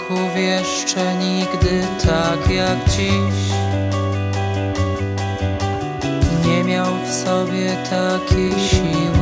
kroków jeszcze nigdy tak jak dziś nie miał w sobie takiej siły.